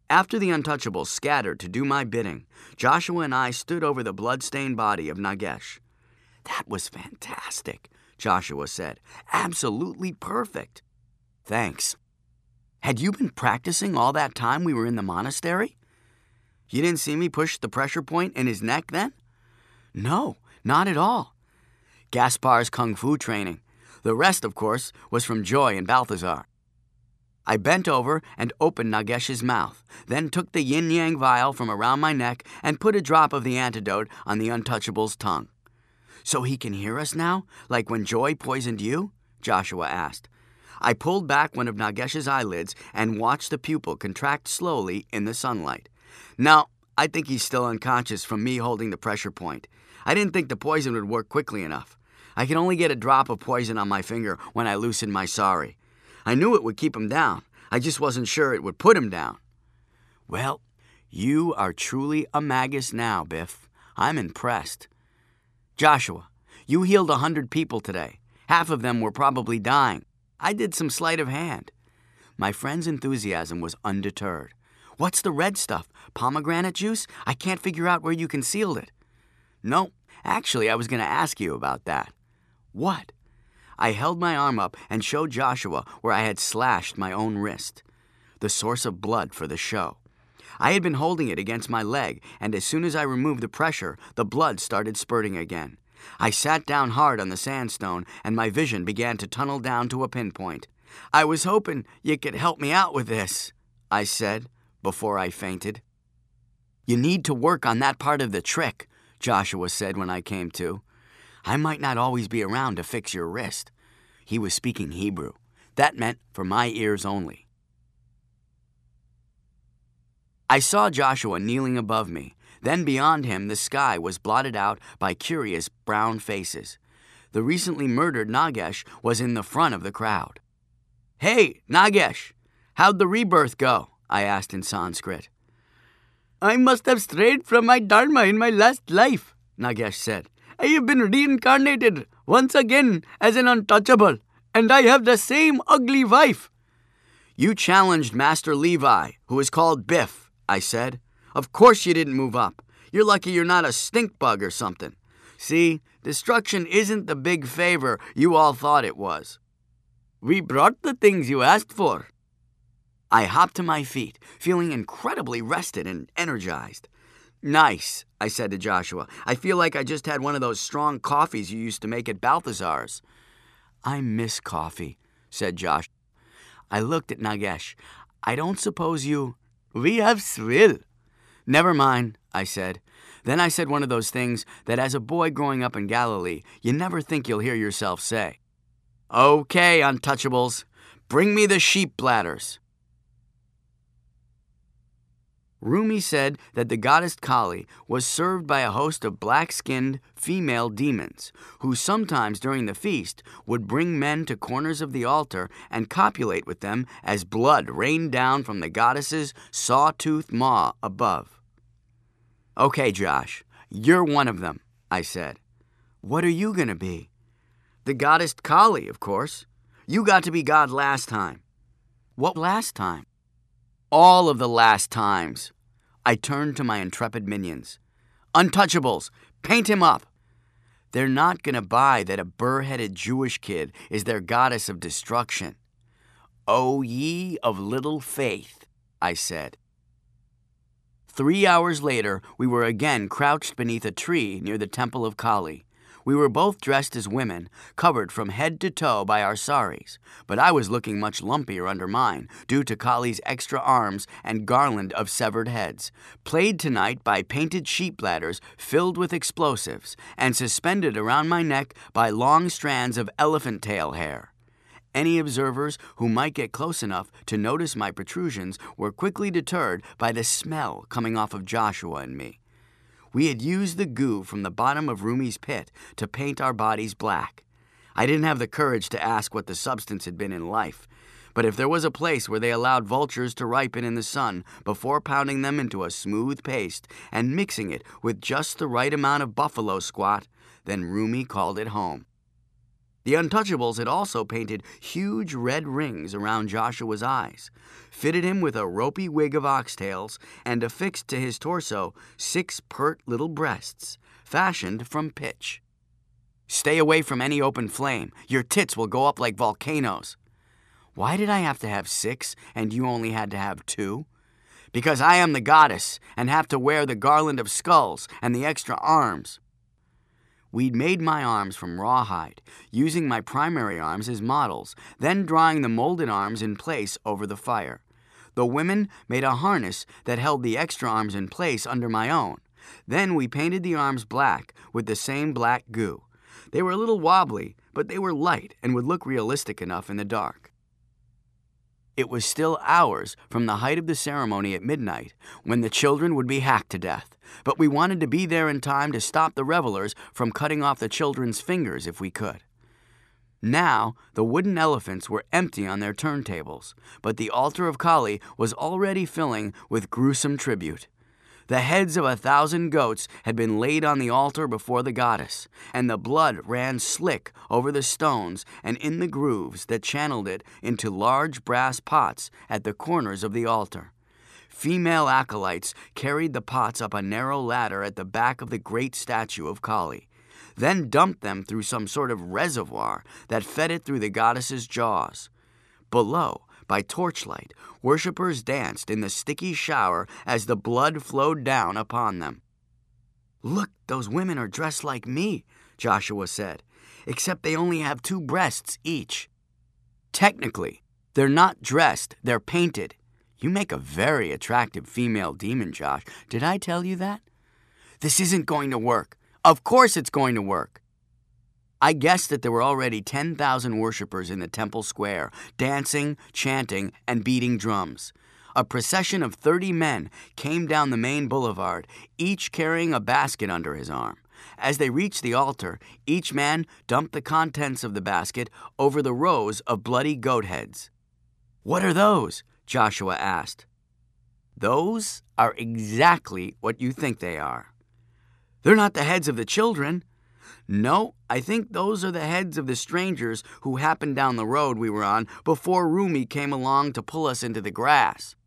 After the untouchables scattered to do my bidding, Joshua and I stood over the blood-stained body of Nagesh. "That was fantastic," Joshua said. "Absolutely perfect." "Thanks. Had you been practicing all that time we were in the monastery?" "You didn't see me push the pressure point in his neck then?" "No, not at all." "Gaspar's kung fu training. The rest, of course, was from Joy and Balthazar." I bent over and opened Nagesh's mouth, then took the yin-yang vial from around my neck and put a drop of the antidote on the untouchable's tongue. "So he can hear us now, like when Joy poisoned you?" Joshua asked. I pulled back one of Nagesh's eyelids and watched the pupil contract slowly in the sunlight. "No, I think he's still unconscious from me holding the pressure point. I didn't think the poison would work quickly enough. I could only get a drop of poison on my finger when I loosened my sari. I knew it would keep him down. I just wasn't sure it would put him down." "Well, you are truly a magus now, Biff. I'm impressed." "Joshua, you healed 100 people today. Half of them were probably dying. I did some sleight of hand." My friend's enthusiasm was undeterred. "What's the red stuff? Pomegranate juice? I can't figure out where you concealed it." "No, actually, I was going to ask you about that." "What?" I held my arm up and showed Joshua where I had slashed my own wrist. The source of blood for the show. I had been holding it against my leg, and as soon as I removed the pressure, the blood started spurting again. I sat down hard on the sandstone, and my vision began to tunnel down to a pinpoint. "I was hoping you could help me out with this," I said, before I fainted. "You need to work on that part of the trick," Joshua said when I came to. "I might not always be around to fix your wrist." He was speaking Hebrew. That meant for my ears only. I saw Joshua kneeling above me. Then beyond him, the sky was blotted out by curious brown faces. The recently murdered Nagesh was in the front of the crowd. "Hey, Nagesh, how'd the rebirth go?" I asked in Sanskrit. "I must have strayed from my dharma in my last life," Nagesh said. "I have been reincarnated once again as an untouchable, and I have the same ugly wife." "You challenged Master Levi, who is called Biff," I said. "Of course you didn't move up. You're lucky you're not a stink bug or something. See, destruction isn't the big favor you all thought it was." "We brought the things you asked for." I hopped to my feet, feeling incredibly rested and energized. "Nice," I said to Joshua. "I feel like I just had one of those strong coffees you used to make at Balthazar's." "I miss coffee," said Josh. I looked at Nagesh. "I don't suppose you—" "We have swill." "Never mind," I said. Then I said one of those things that as a boy growing up in Galilee, you never think you'll hear yourself say. "Okay, untouchables, bring me the sheep bladders." Rumi said that the goddess Kali was served by a host of black-skinned female demons, who sometimes during the feast would bring men to corners of the altar and copulate with them as blood rained down from the goddess's saw-toothed maw above. "Okay, Josh, you're one of them," I said. "What are you going to be?" "The goddess Kali, of course. You got to be God last time." "What last time?" "All of the last times." I turned to my intrepid minions. "Untouchables, paint him up." "They're not going to buy that a burr-headed Jewish kid is their goddess of destruction." "O ye of little faith," I said. 3 hours later, we were again crouched beneath a tree near the temple of Kali. We were both dressed as women, covered from head to toe by our saris, but I was looking much lumpier under mine, due to Kali's extra arms and garland of severed heads, played tonight by painted sheep bladders filled with explosives, and suspended around my neck by long strands of elephant tail hair. Any observers who might get close enough to notice my protrusions were quickly deterred by the smell coming off of Joshua and me. We had used the goo from the bottom of Rumi's pit to paint our bodies black. I didn't have the courage to ask what the substance had been in life, but if there was a place where they allowed vultures to ripen in the sun before pounding them into a smooth paste and mixing it with just the right amount of buffalo squat, then Rumi called it home. The Untouchables had also painted huge red rings around Joshua's eyes, fitted him with a ropey wig of oxtails, and affixed to his torso 6 pert little breasts, fashioned from pitch. "Stay away from any open flame. Your tits will go up like volcanoes." "Why did I have to have 6 and you only had to have 2? "Because I am the goddess and have to wear the garland of skulls and the extra arms." We'd made my arms from rawhide, using my primary arms as models, then drawing the molded arms in place over the fire. The women made a harness that held the extra arms in place under my own. Then we painted the arms black with the same black goo. They were a little wobbly, but they were light and would look realistic enough in the dark. It was still hours from the height of the ceremony at midnight when the children would be hacked to death, but we wanted to be there in time to stop the revelers from cutting off the children's fingers if we could. Now, the wooden elephants were empty on their turntables, but the altar of Kali was already filling with gruesome tribute. The heads of 1,000 goats had been laid on the altar before the goddess, and the blood ran slick over the stones and in the grooves that channeled it into large brass pots at the corners of the altar. Female acolytes carried the pots up a narrow ladder at the back of the great statue of Kali, then dumped them through some sort of reservoir that fed it through the goddess's jaws. Below, by torchlight, worshippers danced in the sticky shower as the blood flowed down upon them. "Look, those women are dressed like me," Joshua said, "except they only have 2 breasts each." "Technically, they're not dressed, they're painted. You make a very attractive female demon, Josh. Did I tell you that?" "This isn't going to work." "Of course it's going to work." I guessed that there were already 10,000 worshippers in the temple square, dancing, chanting, and beating drums. A procession of 30 men came down the main boulevard, each carrying a basket under his arm. As they reached the altar, each man dumped the contents of the basket over the rows of bloody goat heads. "What are those?" Joshua asked. "Those are exactly what you think they are." "They're not the heads of the children." "No, I think those are the heads of the strangers who happened down the road we were on before Rumi came along to pull us into the grass."